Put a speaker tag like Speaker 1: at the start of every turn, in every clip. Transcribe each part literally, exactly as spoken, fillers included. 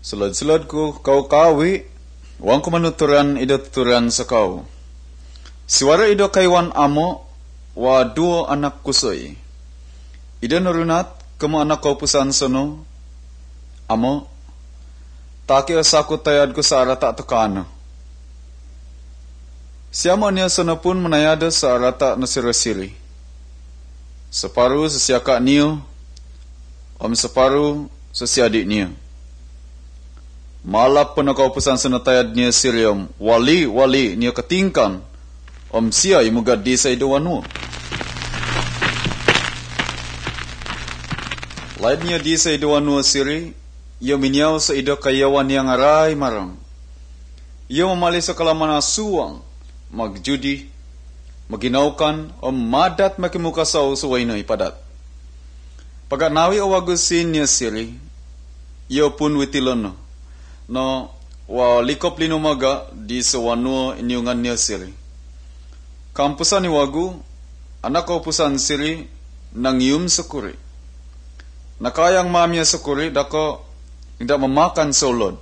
Speaker 1: Sulod-sulodku kau kawi, wang kumanuturan ido tuturan sa kau. Siwara ido kaywan amo, wa duo anak kusoy. Ido nurunat, kamo anak kau pusan sono, amo, taki asaku tayad ko sa arata tukano. Siyamo niya sono pun manayado sa arata na sirasiri. Separuh sa siyaka niyo, om separuh sa siadik niyo. Malap pun kau pesan senatayad niya siriam, wali wali niya katingkan, om siya imugad di sa idawanu. Lain niya di sa idawanu siri, ia minyaw sa ido kayawan yang aray marang. Ia memali sa kalaman asuang, magjudi, maginaukan, om madat makimukasaw sa wainoy padat. Pagkat nawi awagusin niya siri, ia pun witilono. No, wa likop linumaga di sawanu inyungan niya siri. Kampusan ni wagu, anak kaupusan siri, nangyum sukuri. Nakayang mamya sukuri, dako tidak memakan solod.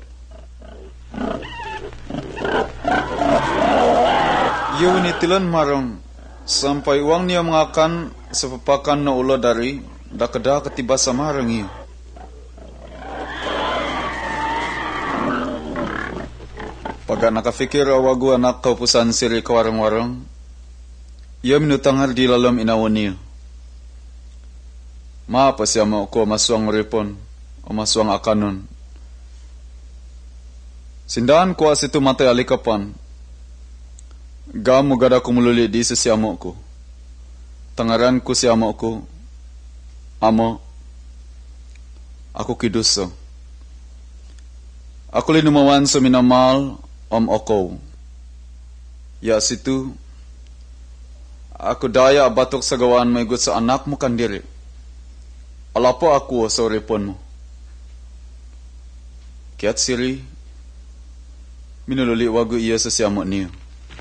Speaker 1: Iyo nitilan marong, sampai uang niya mengakan sepapakan na ulo dari, dakada ketiba sa marang iyo. Pagka nakafikir awagu anak kaupusan siri kawarang-warang, ia minutangar di dalam inawan niya. Maapa siya mo ko masuang ripon, o masuang akanon. Sindahan ko as ito matay alikapan, gamu gada kumululi di sa siyamo ko. Tangaran ko siyamo ko, amo, ako kiduso. Ako linumawan sa minamal, om okow. Ya situ, aku daya batok sa gawan may gut sa anak mo kandiri. Alapo ako sa ripon mo. Kiat siri, minululi wagu iya sa siyamo niyo.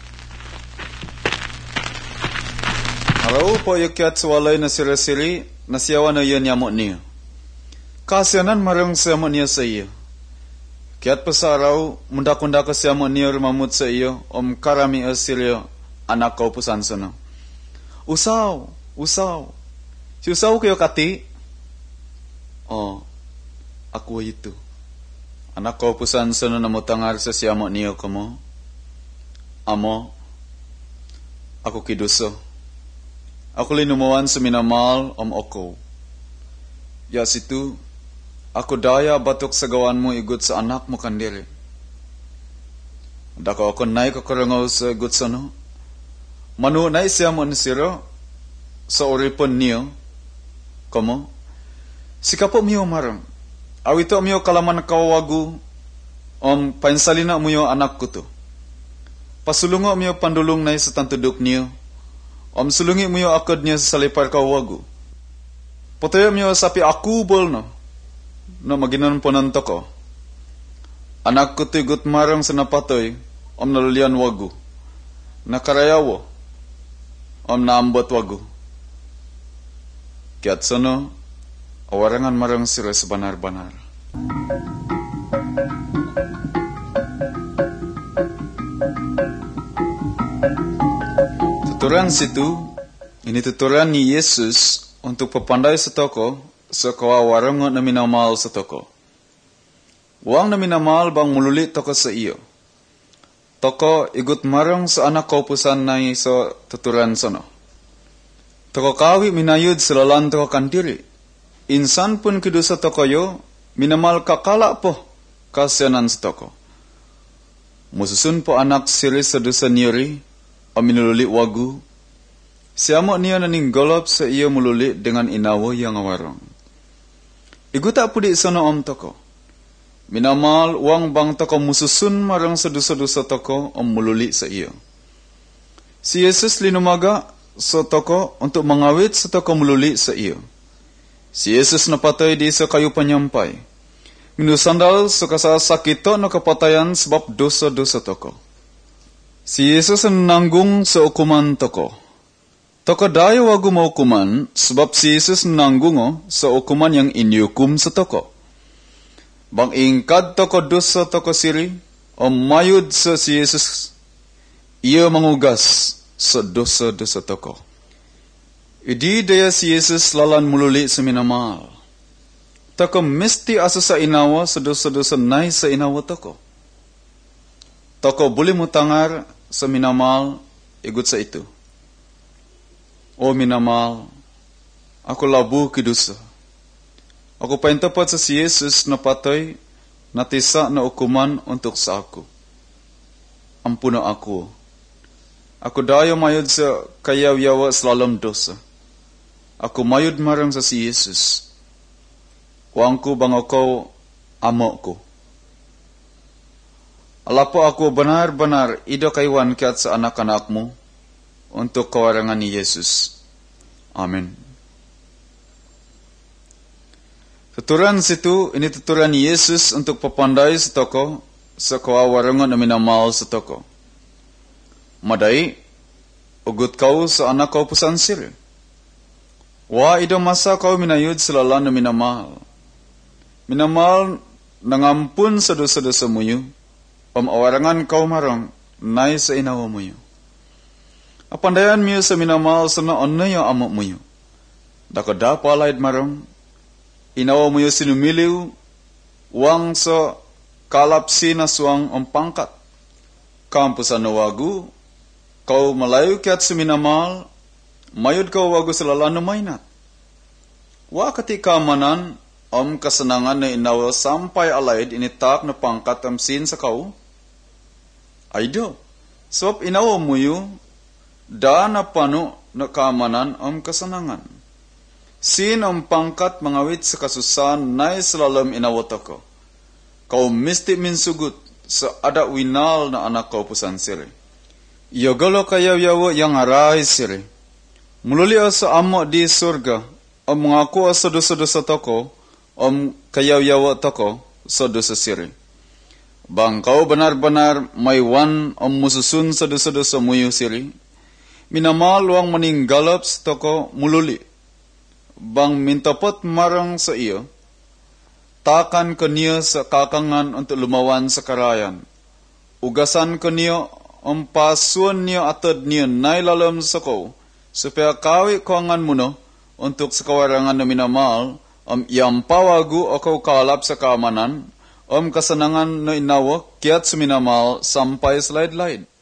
Speaker 1: Araw po yung kiat sa walay na siri-siri, nasiyawan na yan yamo niyo. Kasyanan marang siyamo niya sa iyo. Kiat pasaraw, munda-kunda ka siya mo niyo rumamut sa iyo, om karami asiryo, anak kau pusan sono. Usaw, usaw. Si usaw kayo kati? Oh, ako ito. Anak kau pusan sono na mutangar sa siya mo niyo kamo. Amo, ako kiduso. Ako linumawan sa minamal, om oko. Ya situ, ako daya batok sa gawan mo igut sa anak mo kandiri. Dako ako naik kakurangaw sa igut sa no. Manu na siya mo nisiro sa oripon niyo. Kamo? Sikapo miyo marang. Awito miyo kalaman kawawagu om painsalina mo yung anak ko to. Pasulungo miyo pandulong na sa tantudok niyo. Om sulungi mo yung akad niyo sa salipar kawawagu. Potayo miyo sapi akubol no. No maginan po nanto ko. Anak ko tigut marang sa napatoy, om nalulian wagu. Nakarayawo, om naambot wagu. Kiat sono, awarangan marang sila sa banar-banar. Tuturan situ, ini tuturan ni Yesus untuk papandai sa toko, sa kawawarangan na minamal sa toko. Uang na minamal bang mululi toko sa iyo. Toko igut marang sa anak kaupusan na sa tuturan sono. Toko kawi minayud sa lalan toko kandiri. Insan pun kidu sa toko yo, minamal kakala po kasyanan sa toko. Mususun po anak siri sa dusa niyori, o minululi wagu. Siyamo niya naninggolop sa iyo mululi dengan inawo yang awarang. Iguta pudi sono om toko. Minamal uang bang toko mususun marang sa dusa-dusa toko om mululi sa iyo. Si Yesus linumaga sa toko untuk mengawit sa toko mululi sa iyo. Si Yesus napatay di sa kayu panyampay. Minusandal sa kasasakito na kapatayan sebab dosa-dosa toko. Si Yesus nanggung sa ukuman toko. Toko dayo wagu maukuman sebab si Yesus nangungo sa ukuman yang inyukum sa toko. Bang ingkad toko dosa toko siri, om mayud sa si Yesus, ia mengugas sa dosa-dosa toko. Idi daya si Yesus lalan mululi sa minamal. Toko mesti asa sa inawa sa dosa-dosa nai sa inawa toko. Toko boleh mutangar sa minamal igut sa itu. O minamal, aku labu ki dosa. Aku paintapat sa si Yesus na patay na tisa na hukuman untuk sa aku. Ampuna aku. Aku dayo mayud sa kayaw-yawa selalam dosa. Aku mayud marang sa si Yesus. Wangku bang ako amok ko. Alapo ako benar-benar ida kaiwan kiat sa anak-anakmu untuk kawarangan ni Yesus. Amin. Tuturan situ, ini tuturan ni Yesus untuk papandai sa toko sa kawarangan na minamal sa toko. Madai, ugut kau sa anak kau pusan siri. Wa ida masa kau minayud selalan na minamal. Minamal nangampun sa dosa-dosa muyo, om awarangan kau marang, nai sa inawa muyo. Apandayan miyo sa minamal sa na onay ang amok muyo. Dakada palaid marang, inawa muyo sinumiliw, wang sa kalapsi na suwang om pangkat. Kampusan na wagu, kau malayo kiat sa minamal, mayod kau wagu sa lalan na mainat. Wa katika manan, om kasenangan na inawa sampai alaid initak na pangkat amsin sa kau? Aydo, sebab inawa muyo, da na pano na kaamanan om kasenangan. Sin om pangkat mangawit sa kasusan na selalam inawa toko. Kau misti minsugut sa ada winal na anak kau pusan siri. Yogolo kayaw-yawa yang aray siri. Mululi sa amo di surga, om mengaku sa dosa-dosa toko, om kayaw-yawa toko sa dosa siri. Bang kau benar-benar maywan om mususun sa dosa-dosa muyo siri. Minamal wang meninggalap sa toko mululi. Bang mintapot marang sa iyo, takan ka niya sa kakangan untuk lumawan sa karayan. Ugasan ka niya om pasuan niya atad niya nailalam sa ko, supaya kawi kuangan mo no, untuk sa kawarangan na minamal, om iampawagu o kau kalap sa kaamanan, om kasanangan na inawa, kiat sa minamal, sampay sa laid-laid.